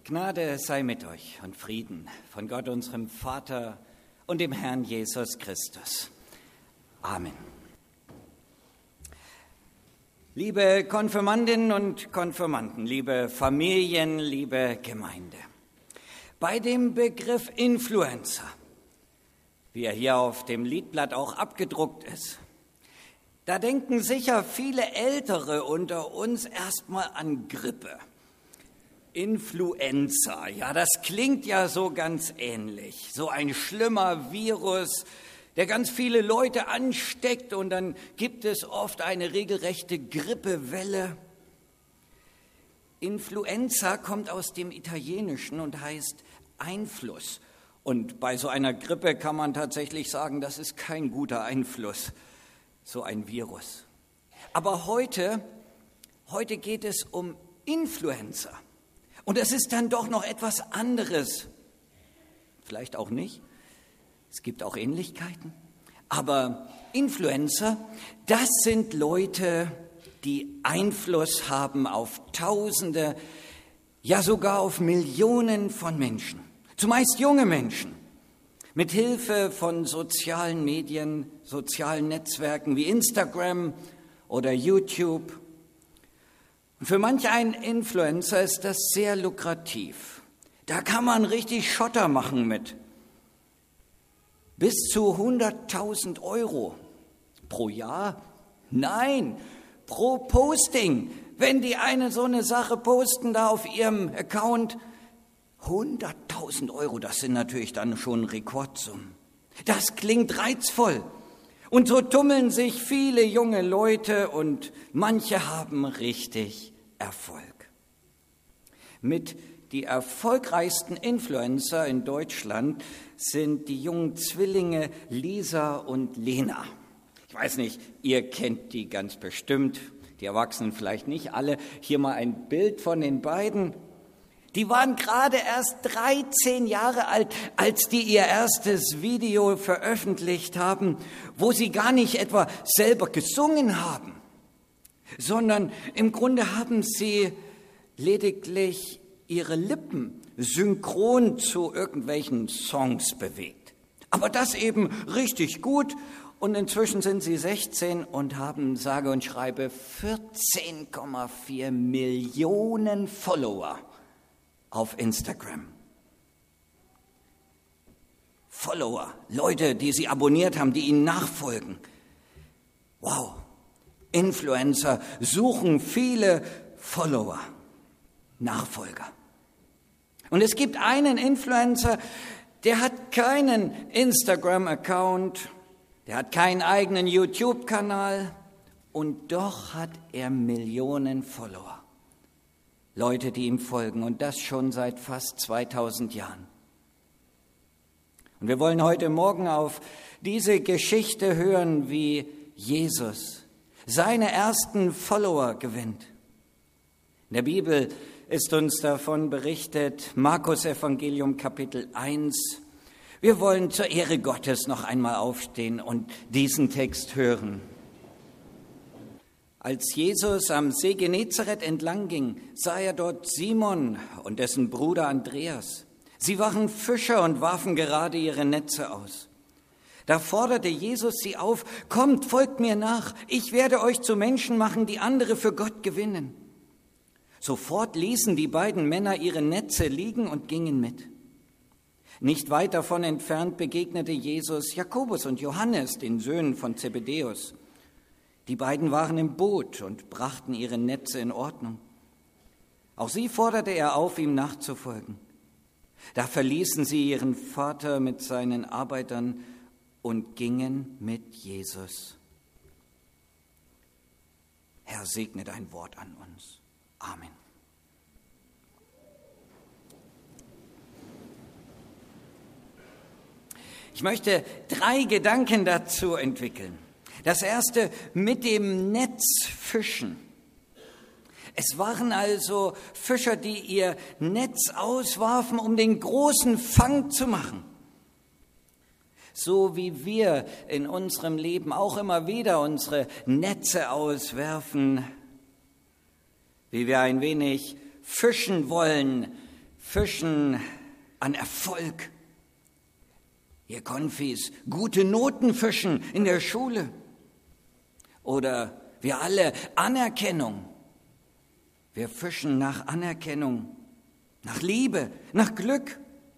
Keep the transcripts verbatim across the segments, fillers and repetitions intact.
Gnade sei mit euch und Frieden von Gott, unserem Vater und dem Herrn Jesus Christus. Amen. Liebe Konfirmandinnen und Konfirmanden, liebe Familien, liebe Gemeinde, bei dem Begriff Influencer, wie er hier auf dem Liedblatt auch abgedruckt ist, da denken sicher viele Ältere unter uns erstmal an Grippe. Influenza, ja, das klingt ja so ganz ähnlich. So ein schlimmer Virus, der ganz viele Leute ansteckt und dann gibt es oft eine regelrechte Grippewelle. Influenza kommt aus dem Italienischen und heißt Einfluss. Und bei so einer Grippe kann man tatsächlich sagen, das ist kein guter Einfluss, so ein Virus. Aber heute, heute geht es um Influencer. Und es ist dann doch noch etwas anderes. Vielleicht auch nicht. Es gibt auch Ähnlichkeiten. Aber Influencer, das sind Leute, die Einfluss haben auf Tausende, ja sogar auf Millionen von Menschen. Zumeist junge Menschen. Mit Hilfe von sozialen Medien, sozialen Netzwerken wie Instagram oder YouTube. Und für manch einen Influencer ist das sehr lukrativ. Da kann man richtig Schotter machen mit. Bis zu hunderttausend Euro pro Jahr? Nein, pro Posting. Wenn die eine so eine Sache posten da auf ihrem Account, hunderttausend Euro, das sind natürlich dann schon Rekordsummen. Das klingt reizvoll. Und so tummeln sich viele junge Leute und manche haben richtig Erfolg. Mit die erfolgreichsten Influencer in Deutschland sind die jungen Zwillinge Lisa und Lena. Ich weiß nicht, ihr kennt die ganz bestimmt, die Erwachsenen vielleicht nicht alle. Hier mal ein Bild von den beiden. Die waren gerade erst dreizehn Jahre alt, als die ihr erstes Video veröffentlicht haben, wo sie gar nicht etwa selber gesungen haben, sondern im Grunde haben sie lediglich ihre Lippen synchron zu irgendwelchen Songs bewegt. Aber das eben richtig gut. Und inzwischen sind sie sechzehn und haben sage und schreibe vierzehn Komma vier Millionen Follower auf Instagram. Follower, Leute, die sie abonniert haben, die ihnen nachfolgen. Wow, Influencer suchen viele Follower, Nachfolger. Und es gibt einen Influencer, der hat keinen Instagram-Account, der hat keinen eigenen YouTube-Kanal und doch hat er Millionen Follower. Leute, die ihm folgen, und das schon seit fast zweitausend Jahren. Und wir wollen heute Morgen auf diese Geschichte hören, wie Jesus seine ersten Follower gewinnt. In der Bibel ist uns davon berichtet, Markus Evangelium Kapitel eins. Wir wollen zur Ehre Gottes noch einmal aufstehen und diesen Text hören. Als Jesus am See Genezareth entlang ging, sah er dort Simon und dessen Bruder Andreas. Sie waren Fischer und warfen gerade ihre Netze aus. Da forderte Jesus sie auf: Kommt, folgt mir nach, ich werde euch zu Menschen machen, die andere für Gott gewinnen. Sofort ließen die beiden Männer ihre Netze liegen und gingen mit. Nicht weit davon entfernt begegnete Jesus Jakobus und Johannes, den Söhnen von Zebedäus. Die beiden waren im Boot und brachten ihre Netze in Ordnung. Auch sie forderte er auf, ihm nachzufolgen. Da verließen sie ihren Vater mit seinen Arbeitern und gingen mit Jesus. Herr, segne dein Wort an uns. Amen. Ich möchte drei Gedanken dazu entwickeln. Das erste, mit dem Netz fischen. Es waren also Fischer, die ihr Netz auswarfen, um den großen Fang zu machen. So wie wir in unserem Leben auch immer wieder unsere Netze auswerfen, wie wir ein wenig fischen wollen fischen an Erfolg. Ihr Konfis, gute Noten fischen in der Schule. Oder wir alle Anerkennung. Wir fischen nach Anerkennung, nach Liebe, nach Glück.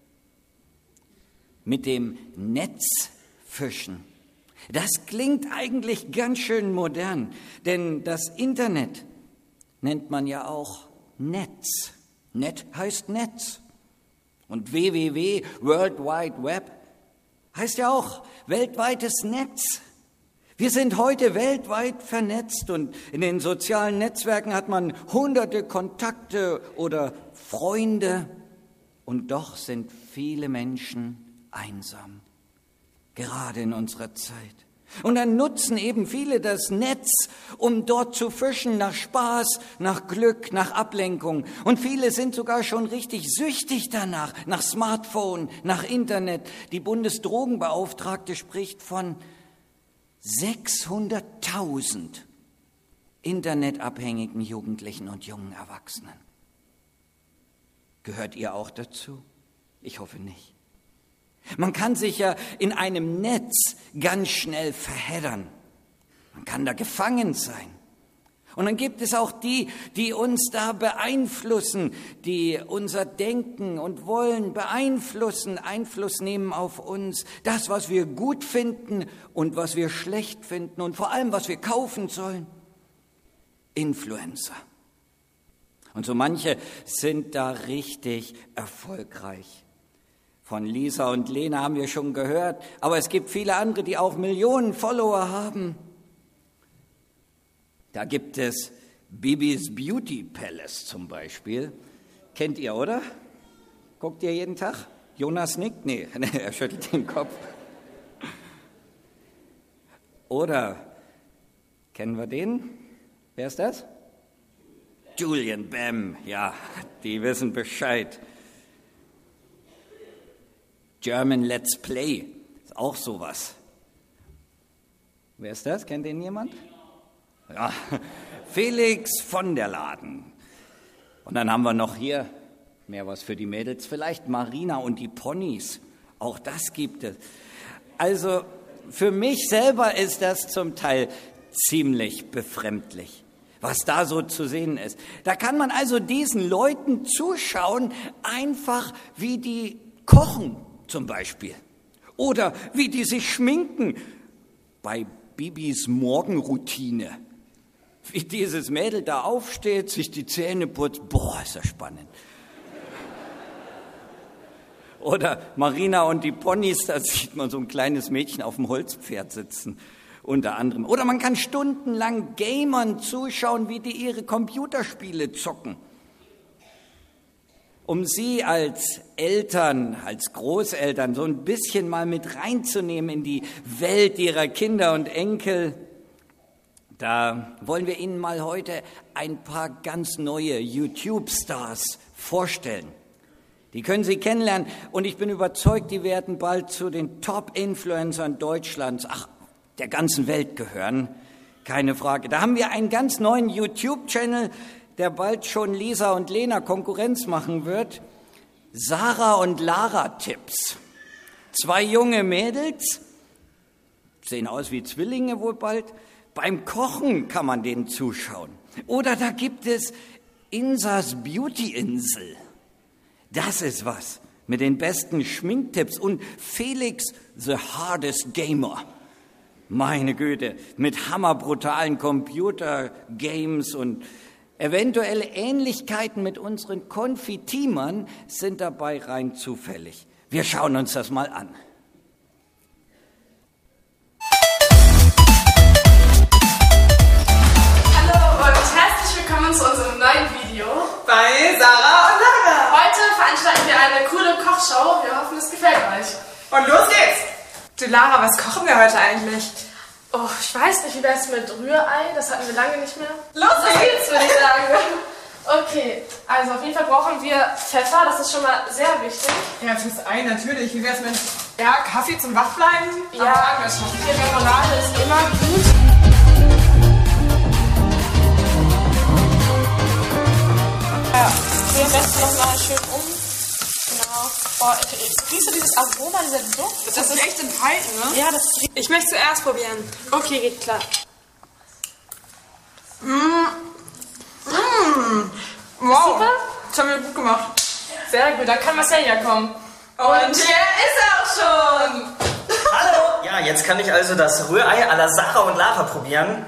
Mit dem Netz fischen. Das klingt eigentlich ganz schön modern, denn das Internet nennt man ja auch Netz. Net heißt Netz. Und W W W, World Wide Web, heißt ja auch weltweites Netz. Wir sind heute weltweit vernetzt und in den sozialen Netzwerken hat man hunderte Kontakte oder Freunde. Und doch sind viele Menschen einsam, gerade in unserer Zeit. Und dann nutzen eben viele das Netz, um dort zu fischen nach Spaß, nach Glück, nach Ablenkung. Und viele sind sogar schon richtig süchtig danach, nach Smartphone, nach Internet. Die Bundesdrogenbeauftragte spricht von sechshunderttausend internetabhängigen Jugendlichen und jungen Erwachsenen. Gehört ihr auch dazu? Ich hoffe nicht. Man kann sich ja in einem Netz ganz schnell verheddern. Man kann da gefangen sein. Und dann gibt es auch die, die uns da beeinflussen, die unser Denken und Wollen beeinflussen, Einfluss nehmen auf uns. Das, was wir gut finden und was wir schlecht finden und vor allem, was wir kaufen sollen. Influencer. Und so manche sind da richtig erfolgreich. Von Lisa und Lena haben wir schon gehört, aber es gibt viele andere, die auch Millionen Follower haben. Da gibt es Bibis Beauty Palace zum Beispiel. Kennt ihr, oder? Guckt ihr jeden Tag? Jonas nickt? Nee, er schüttelt den Kopf. Oder, kennen wir den? Wer ist das? Julian Bam, ja, die wissen Bescheid. German Let's Play, ist auch sowas. Wer ist das? Kennt den jemand? Ja, Felix von der Laden. Und dann haben wir noch hier mehr was für die Mädels, vielleicht Marina und die Ponys. Auch das gibt es. Also für mich selber ist das zum Teil ziemlich befremdlich, was da so zu sehen ist. Da kann man also diesen Leuten zuschauen, einfach wie die kochen. Zum Beispiel. Oder wie die sich schminken bei Bibis Morgenroutine. Wie dieses Mädel da aufsteht, sich die Zähne putzt. Boah, ist das spannend. Oder Marina und die Ponys, da sieht man so ein kleines Mädchen auf dem Holzpferd sitzen. Unter anderem. Oder man kann stundenlang Gamern zuschauen, wie die ihre Computerspiele zocken. Um sie als Eltern, als Großeltern so ein bisschen mal mit reinzunehmen in die Welt ihrer Kinder und Enkel, da wollen wir Ihnen mal heute ein paar ganz neue YouTube-Stars vorstellen. Die können Sie kennenlernen und ich bin überzeugt, die werden bald zu den Top-Influencern Deutschlands, ach, der ganzen Welt gehören, keine Frage. Da haben wir einen ganz neuen YouTube-Channel, der bald schon Lisa und Lena Konkurrenz machen wird. Sarah und Lara Tipps. Zwei junge Mädels, sehen aus wie Zwillinge wohl bald. Beim Kochen kann man denen zuschauen. Oder da gibt es Insas Beauty Insel. Das ist was mit den besten Schminktipps. Und Felix the Hardest Gamer. Meine Güte, mit hammerbrutalen Computergames und eventuelle Ähnlichkeiten mit unseren Konfitimern sind dabei rein zufällig. Wir schauen uns das mal an. Hallo und herzlich willkommen zu unserem neuen Video bei Sarah und Lara. Heute veranstalten wir eine coole Kochshow. Wir hoffen, es gefällt euch. Und los geht's! Du Lara, was kochen wir heute eigentlich? Oh, ich weiß nicht, wie wär's mit Rührei? Das hatten wir lange nicht mehr. Los geht's, würde ich sagen. Okay, also auf jeden Fall brauchen wir Pfeffer, das ist schon mal sehr wichtig. Ja, fürs Ei natürlich. Wie wär's mit ja, Kaffee zum Wachbleiben? Ja, die Remoulade ist immer gut. Ja, wir am besten noch mal schön um. Oh, riechst du dieses Aroma, dieser Duft? Das, das ist echt enthalten, ne? Ja, das ist... Ich möchte zuerst probieren. Okay, geht klar. Mmh. Mmh. Wow. Super? Das haben wir gut gemacht. Sehr gut, dann kann Marcel ja kommen. Und hier ist er auch schon. Hallo! Ja, jetzt kann ich also das Rührei à la Sarah und Lara probieren.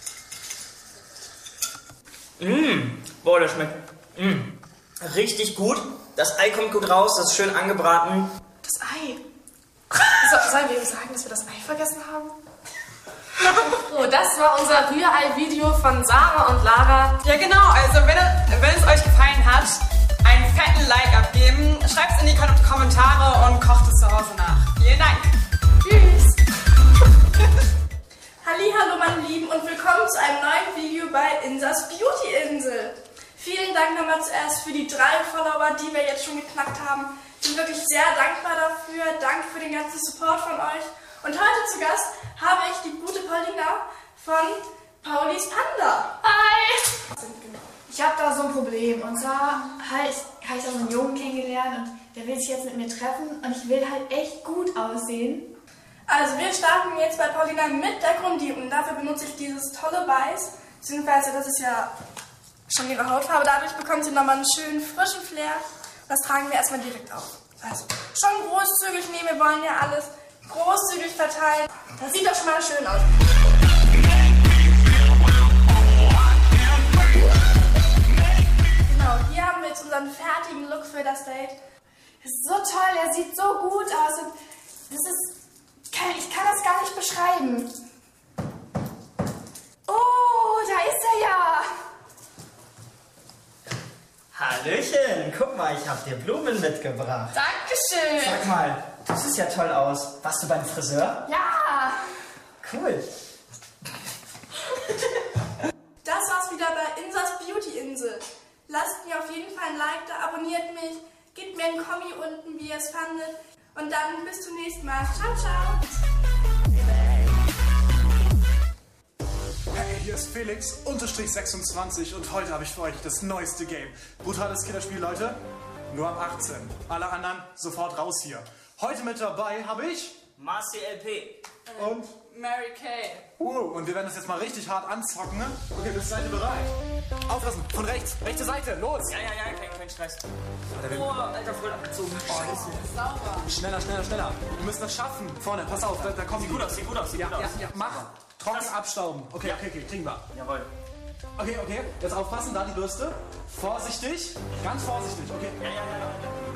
Mmh, boah, das schmeckt mmh. richtig gut. Das Ei kommt gut raus, das ist schön angebraten. Das Ei. So, sollen wir ihm sagen, dass wir das Ei vergessen haben? So, das war unser Rührei-Video von Sarah und Lara. Ja, genau. Also, wenn, wenn es euch gefallen hat, einen fetten Like abgeben, schreibt es in die Kom- Kommentare und kocht es zu Hause nach. Vielen Dank. Tschüss. Hallihallo, meine Lieben, und willkommen zu einem neuen Video bei Insas Beauty-Insel. Vielen Dank nochmal zuerst für die drei Follower, die wir jetzt schon geknackt haben. Ich bin wirklich sehr dankbar dafür. Danke für den ganzen Support von euch. Und heute zu Gast habe ich die gute Paulina von Paulis Panda. Hi! Ich habe da so ein Problem. Und zwar halt, habe ich da so einen Jungen kennengelernt und der will sich jetzt mit mir treffen und ich will halt echt gut aussehen. Also wir starten jetzt bei Paulina mit der Grundierung. Dafür benutze ich dieses tolle Weiß, beziehungsweise das ist ja schon ihre Hautfarbe. Dadurch bekommt sie nochmal einen schönen frischen Flair. Das tragen wir erstmal direkt auf. Also schon großzügig nehmen, wir wollen ja alles großzügig verteilen. Das sieht doch schon mal schön aus. Genau, hier haben wir jetzt unseren fertigen Look für das Date. Das ist so toll, er sieht so gut aus und das ist, ich kann das gar nicht beschreiben. Oh, da ist er ja. Hallöchen, guck mal, ich hab dir Blumen mitgebracht. Dankeschön. Sag mal, du siehst ja toll aus. Warst du beim Friseur? Ja. Cool. Das war's wieder bei Insas Beauty-Insel. Lasst mir auf jeden Fall ein Like da, abonniert mich, gebt mir einen Kommi unten, wie ihr es fandet. Und dann bis zum nächsten Mal. Ciao, ciao. Hey, hier ist Felix, unterstrich sechsundzwanzig und heute habe ich für euch das neueste Game. Brutales Killerspiel, Leute. Nur ab achtzehn. Alle anderen sofort raus hier. Heute mit dabei habe ich... Marci L P. Und... Mary Kay. Uh, und wir werden das jetzt mal richtig hart anzocken, ne? Okay, bist seid ihr bereit? Aufpassen, von rechts, rechte Seite, los! Ja, ja, ja, kein, kein Stress. Alter, Oh, Alter, voll abgezogen. Oh, das ist Sauber. schneller, schneller, schneller. Wir müssen das schaffen. Vorne, pass auf, da, da kommen Sieht gut aus, sieht gut aus, sieht Ja, gut aus. ja, ja, mach. Trocken abstauben. Okay, okay, okay, kriegen wir. Jawohl. Okay, okay, jetzt aufpassen, da die Bürste. Vorsichtig, ganz vorsichtig, okay. Ja, ja, ja, ja.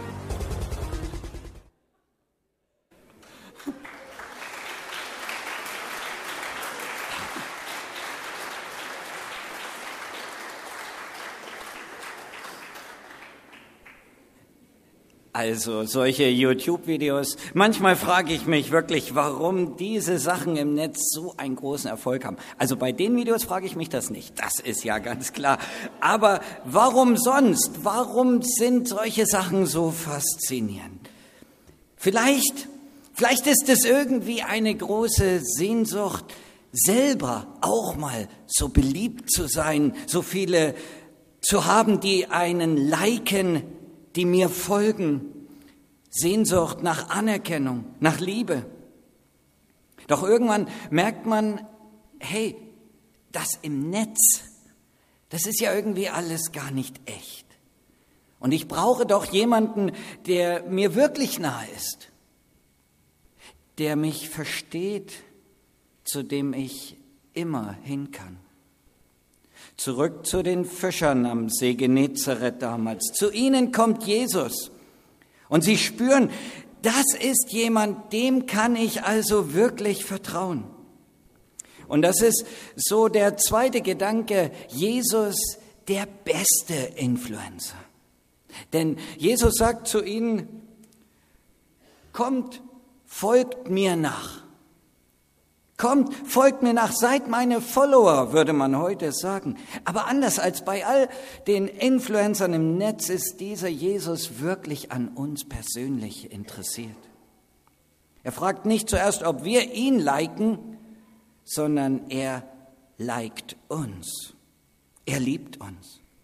Also solche YouTube-Videos, manchmal frage ich mich wirklich, warum diese Sachen im Netz so einen großen Erfolg haben. Also bei den Videos frage ich mich das nicht, das ist ja ganz klar. Aber warum sonst? Warum sind solche Sachen so faszinierend? Vielleicht, vielleicht ist es irgendwie eine große Sehnsucht, selber auch mal so beliebt zu sein, so viele zu haben, die einen liken, die mir folgen, Sehnsucht nach Anerkennung, nach Liebe. Doch irgendwann merkt man, hey, das im Netz, das ist ja irgendwie alles gar nicht echt. Und ich brauche doch jemanden, der mir wirklich nahe ist, der mich versteht, zu dem ich immer hin kann. Zurück zu den Fischern am See Genezareth damals. Zu ihnen kommt Jesus. Und sie spüren, das ist jemand, dem kann ich also wirklich vertrauen. Und das ist so der zweite Gedanke, Jesus, der beste Influencer. Denn Jesus sagt zu ihnen, kommt, folgt mir nach. Kommt, folgt mir nach, seid meine Follower, würde man heute sagen. Aber anders als bei all den Influencern im Netz ist dieser Jesus wirklich an uns persönlich interessiert. Er fragt nicht zuerst, ob wir ihn liken, sondern er liked uns. Er liebt uns.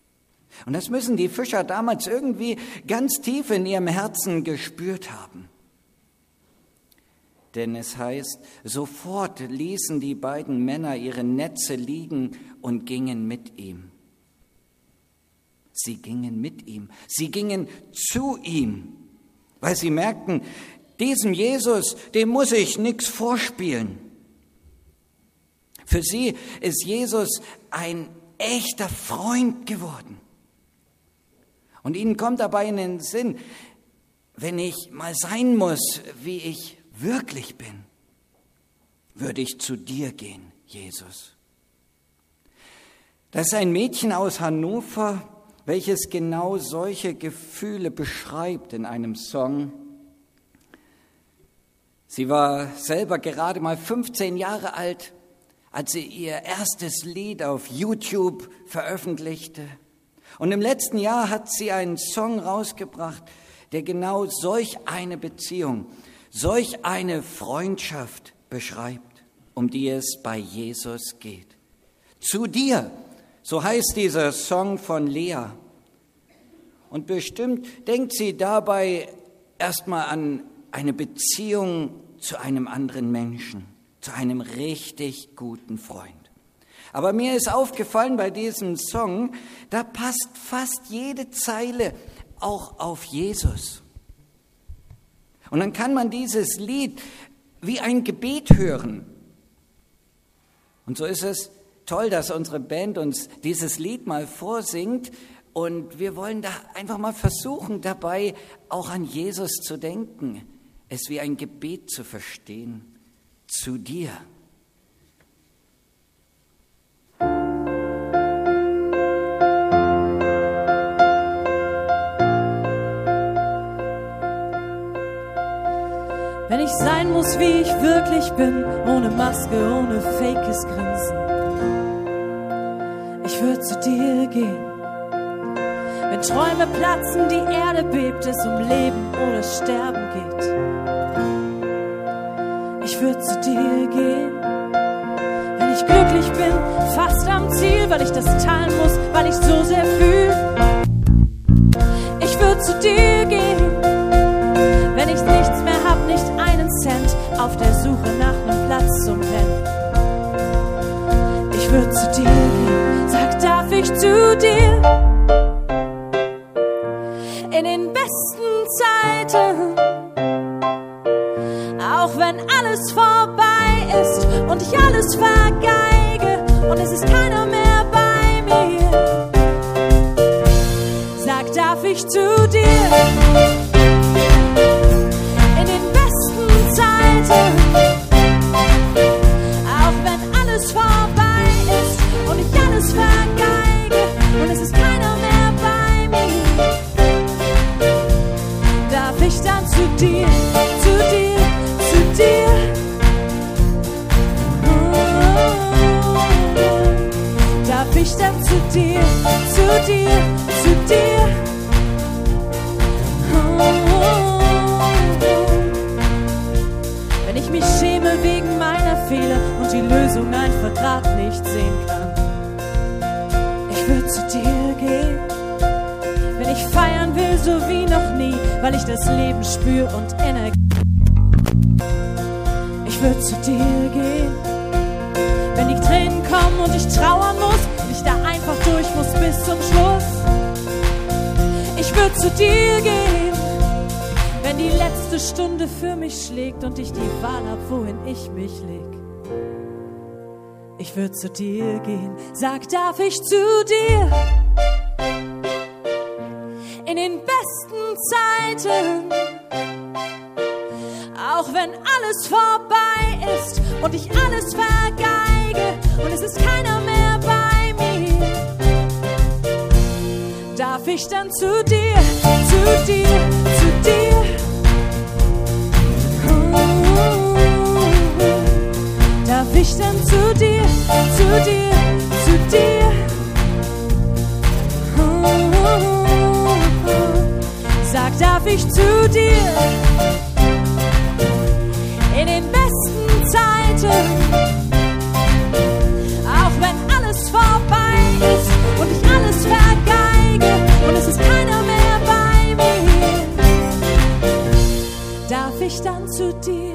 Und das müssen die Fischer damals irgendwie ganz tief in ihrem Herzen gespürt haben. Denn es heißt, sofort ließen die beiden Männer ihre Netze liegen und gingen mit ihm. Sie gingen mit ihm, sie gingen zu ihm, weil sie merkten, diesem Jesus, dem muss ich nichts vorspielen. Für sie ist Jesus ein echter Freund geworden. Und ihnen kommt dabei in den Sinn, wenn ich mal sein muss, wie ich wirklich bin, würde ich zu dir gehen, Jesus. Das ist ein Mädchen aus Hannover, welches genau solche Gefühle beschreibt in einem Song. Sie war selber gerade mal fünfzehn Jahre alt, als sie ihr erstes Lied auf YouTube veröffentlichte. Und im letzten Jahr hat sie einen Song rausgebracht, der genau solch eine Beziehung, solch eine Freundschaft beschreibt, um die es bei Jesus geht. Zu dir, so heißt dieser Song von Lea. Und bestimmt denkt sie dabei erstmal an eine Beziehung zu einem anderen Menschen, zu einem richtig guten Freund. Aber mir ist aufgefallen bei diesem Song, da passt fast jede Zeile auch auf Jesus. Und dann kann man dieses Lied wie ein Gebet hören. Und so ist es toll, dass unsere Band uns dieses Lied mal vorsingt. Und wir wollen da einfach mal versuchen, dabei auch an Jesus zu denken, es wie ein Gebet zu verstehen, zu dir. Wenn ich sein muss, wie ich wirklich bin, ohne Maske, ohne fakes Grinsen, ich würde zu dir gehen. Wenn Träume platzen, die Erde bebt, es um Leben oder Sterben geht, ich würde zu dir gehen. Wenn ich glücklich bin, fast am Ziel, weil ich das teilen muss, weil ich so sehr fühle, ich würde zu dir gehen. Wenn ich nichts mehr hab, nicht einen Cent, auf der Suche nach einem Platz zum Pennen, ich würde zu dir gehen. Sag, darf ich zu dir? In den besten Zeiten, auch wenn alles vorbei ist und ich alles vergeige und es ist keiner mehr bei mir, sag, darf ich zu dir? In den besten Zeiten, auch wenn alles vorbei ist und ich alles vergeige und es ist keiner mehr bei mir, darf ich dann zu dir, zu dir, zu dir? Oh, darf ich dann zu dir, zu dir, zu dir? Oh, wenn ich mich schäme wegen meiner Fehler und die Lösung einfach grad nicht sehen kann, ich würde zu dir gehen. Wenn ich feiern will, so wie noch nie, weil ich das Leben spür und Energie, ich würde zu dir gehen. Wenn die Tränen kommen und ich trauern muss und ich da einfach durch muss bis zum Schluss, ich würde zu dir gehen. Wenn die letzte Stunde für mich schlägt und ich die Wahl hab, wohin ich mich leg, ich würde zu dir gehen. Sag, darf ich zu dir? In den besten Zeiten, auch wenn alles vorbei ist und ich alles vergeige und es ist keiner mehr bei mir, darf ich dann zu dir, zu dir, zu dir? Oh, darf ich dann zu dir, zu dir, zu dir? Oh, sag, darf ich zu dir? In den besten Zeiten, auch wenn alles vorbei ist und ich alles vergeige ich dann zu dir.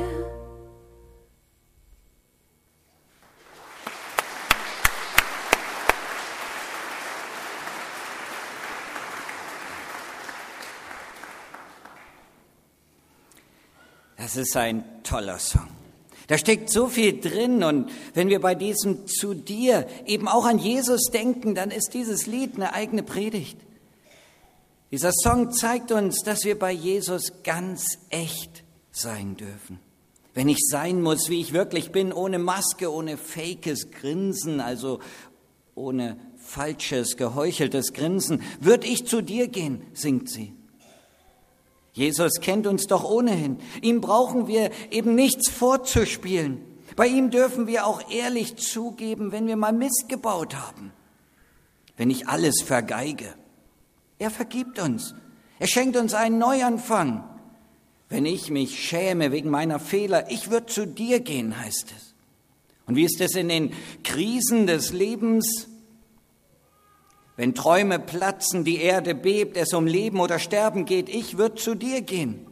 Das ist ein toller Song. Da steckt so viel drin und wenn wir bei diesem zu dir eben auch an Jesus denken, dann ist dieses Lied eine eigene Predigt. Dieser Song zeigt uns, dass wir bei Jesus ganz echt sein dürfen. Wenn ich sein muss, wie ich wirklich bin, ohne Maske, ohne fakes Grinsen, also ohne falsches, geheucheltes Grinsen, würde ich zu dir gehen, singt sie. Jesus kennt uns doch ohnehin. Ihm brauchen wir eben nichts vorzuspielen. Bei ihm dürfen wir auch ehrlich zugeben, wenn wir mal Mist gebaut haben. Wenn ich alles vergeige. Er vergibt uns. Er schenkt uns einen Neuanfang. Wenn ich mich schäme wegen meiner Fehler, ich würde zu dir gehen, heißt es. Und wie ist es in den Krisen des Lebens? Wenn Träume platzen, die Erde bebt, es um Leben oder Sterben geht, ich würde zu dir gehen.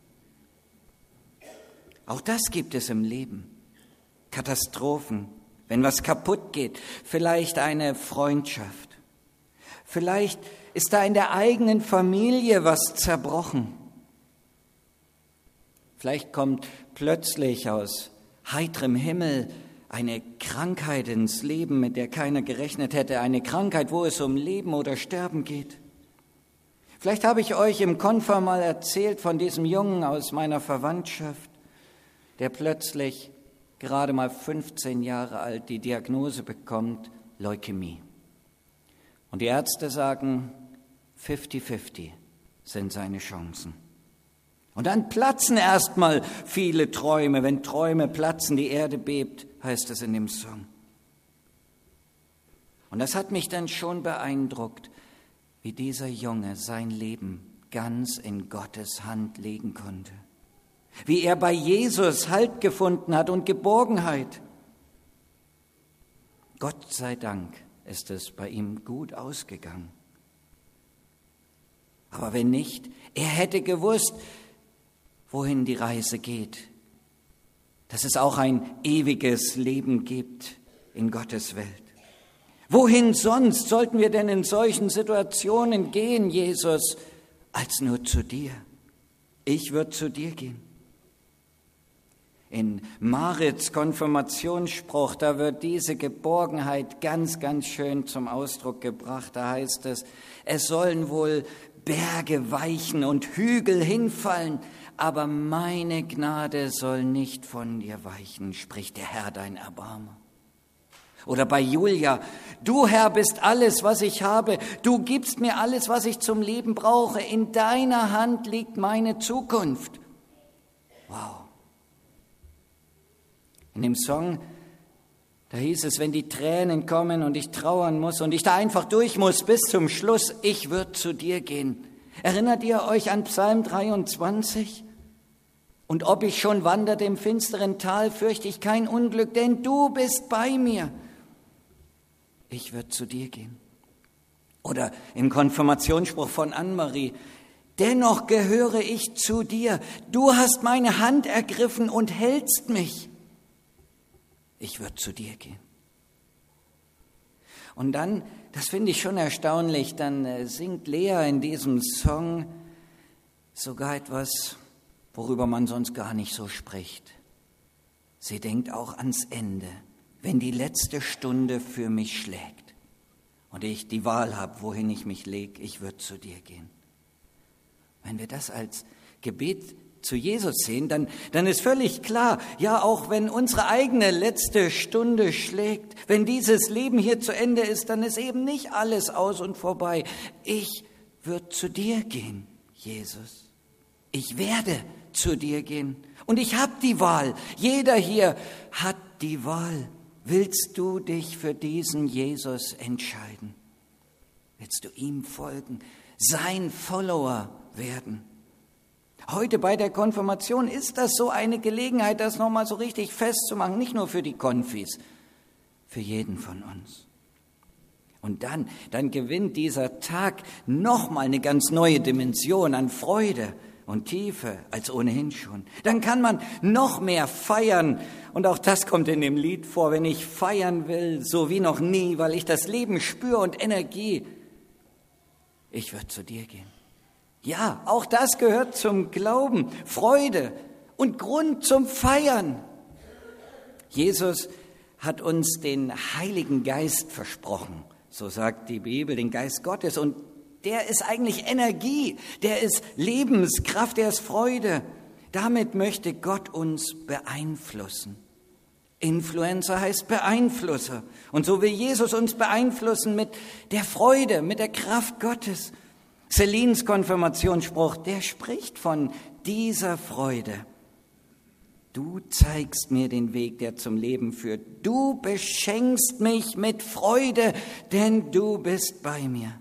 Auch das gibt es im Leben. Katastrophen, wenn was kaputt geht, vielleicht eine Freundschaft. Vielleicht ist da in der eigenen Familie was zerbrochen. Vielleicht kommt plötzlich aus heiterem Himmel eine Krankheit ins Leben, mit der keiner gerechnet hätte, eine Krankheit, wo es um Leben oder Sterben geht. Vielleicht habe ich euch im Konfer mal erzählt von diesem Jungen aus meiner Verwandtschaft, der plötzlich gerade mal fünfzehn Jahre alt die Diagnose bekommt, Leukämie. Und die Ärzte sagen, fünfzig fünfzig sind seine Chancen. Und dann platzen erstmal viele Träume. Wenn Träume platzen, die Erde bebt, heißt es in dem Song. Und das hat mich dann schon beeindruckt, wie dieser Junge sein Leben ganz in Gottes Hand legen konnte. Wie er bei Jesus Halt gefunden hat und Geborgenheit. Gott sei Dank ist es bei ihm gut ausgegangen. Aber wenn nicht, er hätte gewusst, wohin die Reise geht, dass es auch ein ewiges Leben gibt in Gottes Welt. Wohin sonst sollten wir denn in solchen Situationen gehen, Jesus, als nur zu dir? Ich würde zu dir gehen. In Marits Konfirmationsspruch, da wird diese Geborgenheit ganz, ganz schön zum Ausdruck gebracht. Da heißt es, es sollen wohl Berge weichen und Hügel hinfallen, aber meine Gnade soll nicht von dir weichen, spricht der Herr, dein Erbarmer. Oder bei Julia, du Herr bist alles, was ich habe, du gibst mir alles, was ich zum Leben brauche, in deiner Hand liegt meine Zukunft. Wow. In dem Song, da hieß es, wenn die Tränen kommen und ich trauern muss und ich da einfach durch muss bis zum Schluss, ich würde zu dir gehen. Erinnert ihr euch an Psalm dreiundzwanzig? Und ob ich schon wanderte im finsteren Tal, fürchte ich kein Unglück, denn du bist bei mir. Ich würde zu dir gehen. Oder im Konfirmationsspruch von Annemarie, dennoch gehöre ich zu dir. Du hast meine Hand ergriffen und hältst mich. Ich würde zu dir gehen. Und dann, das finde ich schon erstaunlich, dann äh, singt Lea in diesem Song sogar etwas, worüber man sonst gar nicht so spricht. Sie denkt auch ans Ende, wenn die letzte Stunde für mich schlägt und ich die Wahl habe, wohin ich mich lege, ich würde zu dir gehen. Wenn wir das als Gebet zu Jesus sehen, dann, dann ist völlig klar, ja, auch wenn unsere eigene letzte Stunde schlägt, wenn dieses Leben hier zu Ende ist, dann ist eben nicht alles aus und vorbei. Ich würde zu dir gehen, Jesus. Ich werde zu dir gehen und ich habe die Wahl. Jeder hier hat die Wahl. Willst du dich für diesen Jesus entscheiden? Willst du ihm folgen, sein Follower werden? Heute bei der Konfirmation ist das so eine Gelegenheit, das nochmal so richtig festzumachen, nicht nur für die Konfis, für jeden von uns. Und dann, dann gewinnt dieser Tag nochmal eine ganz neue Dimension an Freude und Tiefe als ohnehin schon. Dann kann man noch mehr feiern. Und auch das kommt in dem Lied vor, wenn ich feiern will, so wie noch nie, weil ich das Leben spüre und Energie. Ich würde zu dir gehen. Ja, auch das gehört zum Glauben, Freude und Grund zum Feiern. Jesus hat uns den Heiligen Geist versprochen, so sagt die Bibel, den Geist Gottes. Und der ist eigentlich Energie, der ist Lebenskraft, der ist Freude. Damit möchte Gott uns beeinflussen. Influencer heißt Beeinflusser. Und so will Jesus uns beeinflussen mit der Freude, mit der Kraft Gottes. Celines Konfirmationsspruch, der spricht von dieser Freude. Du zeigst mir den Weg, der zum Leben führt. Du beschenkst mich mit Freude, denn du bist bei mir.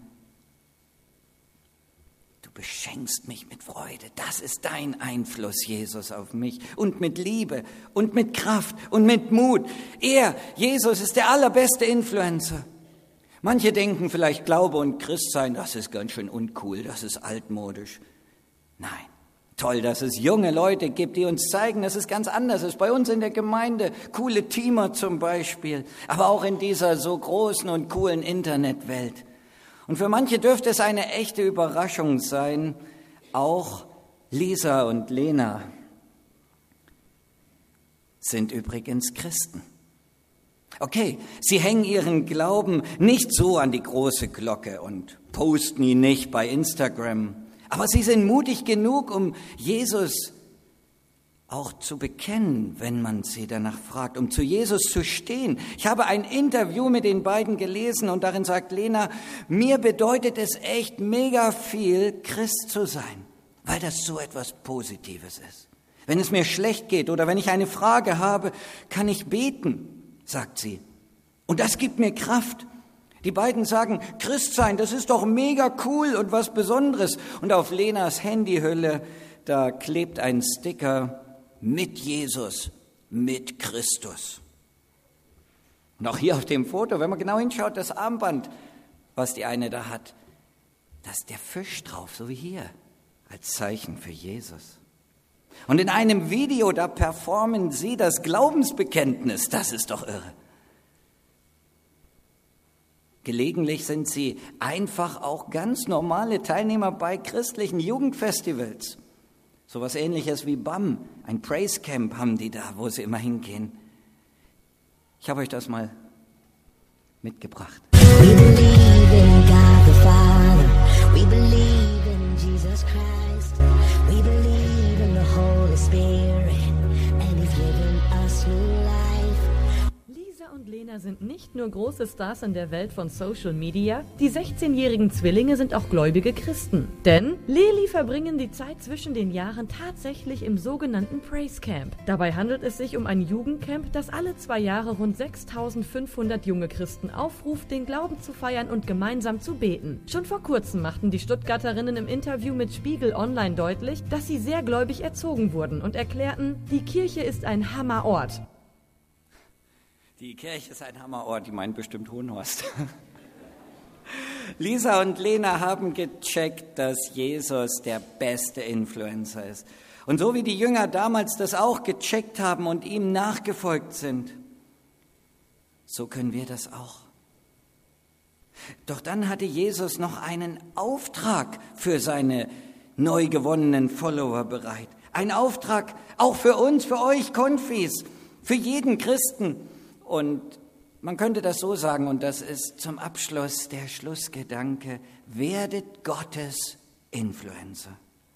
Du beschenkst mich mit Freude. Das ist dein Einfluss, Jesus, auf mich. Und mit Liebe und mit Kraft und mit Mut. Er, Jesus, ist der allerbeste Influencer. Manche denken vielleicht, Glaube und Christsein, das ist ganz schön uncool, das ist altmodisch. Nein. Toll, dass es junge Leute gibt, die uns zeigen, dass es ganz anders ist. Bei uns in der Gemeinde, coole Teamer zum Beispiel, aber auch in dieser so großen und coolen Internetwelt. Und für manche dürfte es eine echte Überraschung sein, auch Lisa und Lena sind übrigens Christen. Okay, sie hängen ihren Glauben nicht so an die große Glocke und posten ihn nicht bei Instagram. Aber sie sind mutig genug, um Jesus auch zu bekennen, wenn man sie danach fragt, um zu Jesus zu stehen. Ich habe ein Interview mit den beiden gelesen und darin sagt Lena, mir bedeutet es echt mega viel, Christ zu sein, weil das so etwas Positives ist. Wenn es mir schlecht geht oder wenn ich eine Frage habe, kann ich beten, sagt sie. Und das gibt mir Kraft. Die beiden sagen, Christsein, das ist doch mega cool und was Besonderes. Und auf Lenas Handyhülle, da klebt ein Sticker mit Jesus, mit Christus. Und auch hier auf dem Foto, wenn man genau hinschaut, das Armband, was die eine da hat, da ist der Fisch drauf, so wie hier, als Zeichen für Jesus. Und in einem Video, da performen sie das Glaubensbekenntnis, das ist doch irre. Gelegentlich sind sie einfach auch ganz normale Teilnehmer bei christlichen Jugendfestivals. So was Ähnliches wie B A M, ein Praise Camp haben die da, wo sie immer hingehen. Ich habe euch das mal mitgebracht. We believe in God the Father. We believe in Jesus Christ. We believe in the Holy Spirit. And He's given us new life. Lisa und Lena sind nicht nur große Stars in der Welt von Social Media, die sechzehnjährigen Zwillinge sind auch gläubige Christen. Denn Lili verbringen die Zeit zwischen den Jahren tatsächlich im sogenannten Praise Camp. Dabei handelt es sich um ein Jugendcamp, das alle zwei Jahre rund sechstausendfünfhundert junge Christen aufruft, den Glauben zu feiern und gemeinsam zu beten. Schon vor kurzem machten die Stuttgarterinnen im Interview mit Spiegel Online deutlich, dass sie sehr gläubig erzogen wurden und erklärten, die Kirche ist ein Hammerort. Die Kirche ist ein Hammerort, die meint bestimmt Hohenhorst. Lisa und Lena haben gecheckt, dass Jesus der beste Influencer ist. Und so wie die Jünger damals das auch gecheckt haben und ihm nachgefolgt sind, so können wir das auch. Doch dann hatte Jesus noch einen Auftrag für seine neu gewonnenen Follower bereit. Ein Auftrag auch für uns, für euch Konfis, für jeden Christen. Und man könnte das so sagen, und das ist zum Abschluss der Schlussgedanke, werdet Gottes Influencer.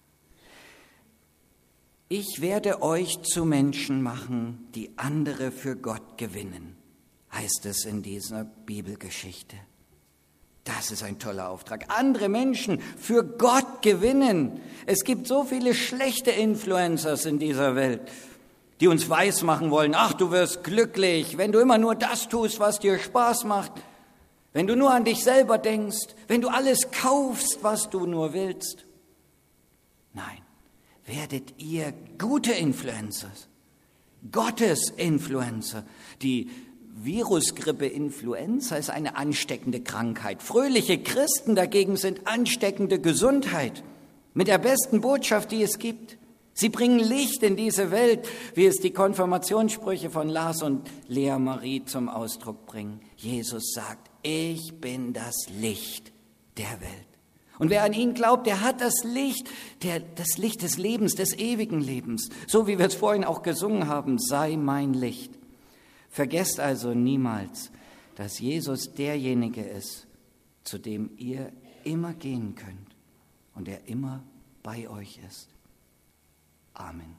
Ich werde euch zu Menschen machen, die andere für Gott gewinnen, heißt es in dieser Bibelgeschichte. Das ist ein toller Auftrag. Andere Menschen für Gott gewinnen. Es gibt so viele schlechte Influencers in dieser Welt, die uns weismachen wollen, ach, du wirst glücklich, wenn du immer nur das tust, was dir Spaß macht, wenn du nur an dich selber denkst, wenn du alles kaufst, was du nur willst. Nein, werdet ihr gute Influencer, Gottes Influencer. Die Virusgrippe-Influenza ist eine ansteckende Krankheit. Fröhliche Christen dagegen sind ansteckende Gesundheit. mit der besten Botschaft, die es gibt. Sie bringen Licht in diese Welt, wie es die Konfirmationssprüche von Lars und Lea Marie zum Ausdruck bringen. Jesus sagt, ich bin das Licht der Welt. Und wer an ihn glaubt, der hat das Licht, der, das Licht des Lebens, des ewigen Lebens. So wie wir es vorhin auch gesungen haben, sei mein Licht. Vergesst also niemals, dass Jesus derjenige ist, zu dem ihr immer gehen könnt und der immer bei euch ist. Amen.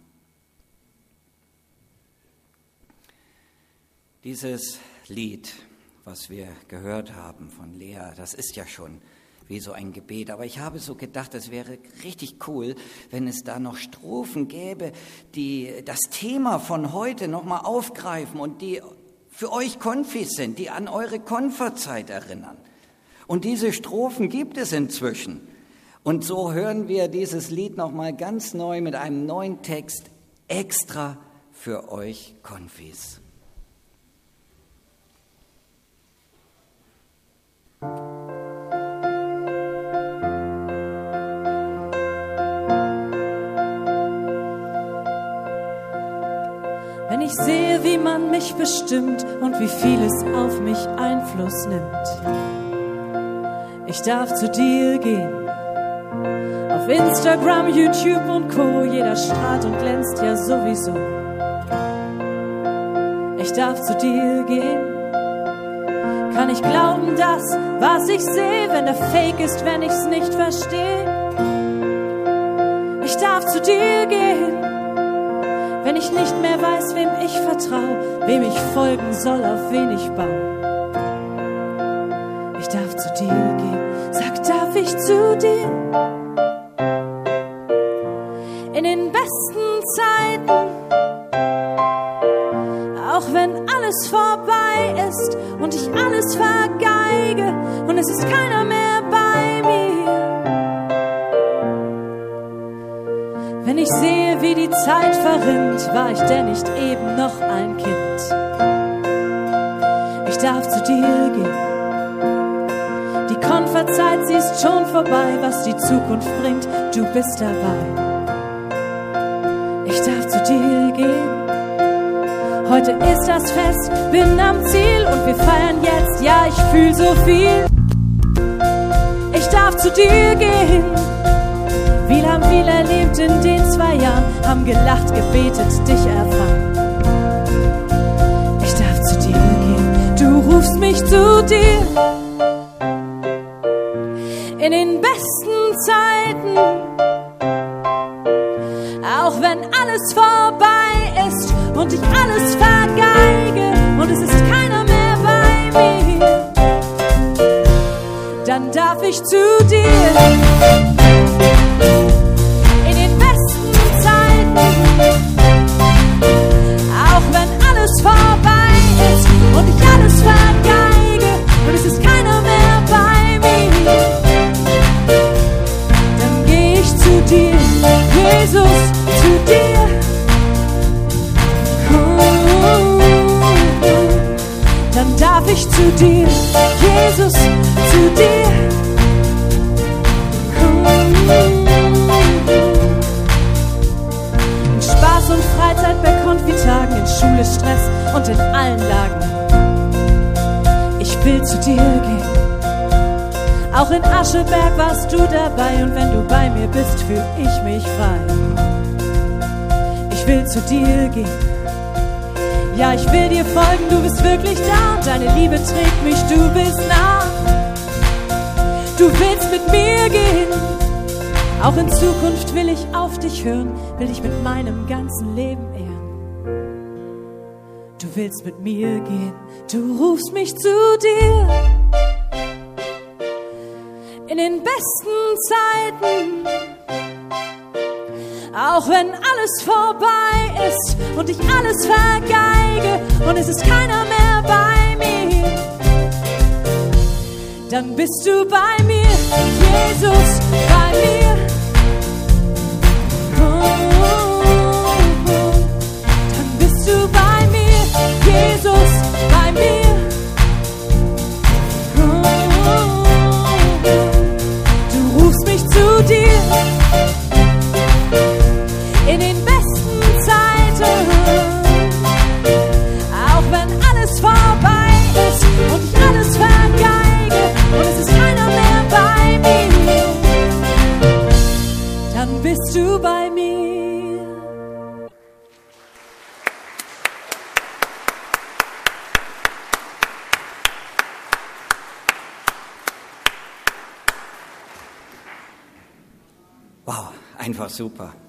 Dieses Lied, was wir gehört haben von Lea, das ist ja schon wie so ein Gebet. Aber ich habe so gedacht, es wäre richtig cool, wenn es da noch Strophen gäbe, die das Thema von heute nochmal aufgreifen und die für euch Konfis sind, die an eure Konferzeit erinnern. Und diese Strophen gibt es inzwischen. Und so hören wir dieses Lied nochmal ganz neu mit einem neuen Text extra für euch Konfis. Wenn ich sehe, wie man mich bestimmt und wie vieles auf mich Einfluss nimmt, ich darf zu dir gehen. Auf Instagram, YouTube und Co. Jeder strahlt und glänzt ja sowieso. Ich darf zu dir gehen. Kann ich glauben, das, was ich sehe, wenn der Fake ist, wenn ich's nicht verstehe? Ich darf zu dir gehen. Wenn ich nicht mehr weiß, wem ich vertraue, wem ich folgen soll, auf wen ich baue. Ich darf zu dir gehen. Sag, darf ich zu dir? In den besten Zeiten, auch wenn alles vorbei ist und ich alles vergeige und es ist keiner mehr bei mir. Wenn ich sehe, wie die Zeit verrinnt, war ich denn nicht eben noch ein Kind? Ich darf zu dir gehen. Die Konferzeit, sie ist schon vorbei, was die Zukunft bringt, du bist dabei. Ich darf zu dir gehen. Heute ist das Fest, bin am Ziel und wir feiern jetzt, ja, ich fühl so viel. Ich darf zu dir gehen. Viel haben viel erlebt in den zwei Jahren, haben gelacht, gebetet, dich erfahren. Ich darf zu dir gehen, du rufst mich zu dir. In den besten Zeiten, auch wenn alles vorbei ist und ich alles vergeige und es ist keiner mehr bei mir, dann darf ich zu dir. In den besten Zeiten, auch wenn alles vorbei ist und ich alles vergeige und es ist keiner mehr bei mir, dann geh ich zu dir, Jesus, zu dir. Dann darf ich zu dir, Jesus, zu dir. In Spaß und Freizeit bei Konfitagen, in Schule Stress und in allen Lagen. Ich will zu dir gehen. Auch in Ascheberg warst du dabei und wenn du bei mir bist, fühl ich mich frei. Ich will zu dir gehen. Ja, ich will dir folgen, du bist wirklich da und deine Liebe trägt mich, du bist nah. Du willst mit mir gehen, auch in Zukunft will ich auf dich hören, will dich mit meinem ganzen Leben ehren. Du willst mit mir gehen, du rufst mich zu dir. In den besten Zeiten, auch wenn alles vorbei ist und ich alles vergeige und es ist keiner mehr bei mir, dann bist du bei mir, Jesus, bei mir. Oh, oh, oh. Dann bist du bei mir, Jesus, bei mir. Oh, oh, oh. Du rufst mich zu dir. bei mir. Wow, einfach super.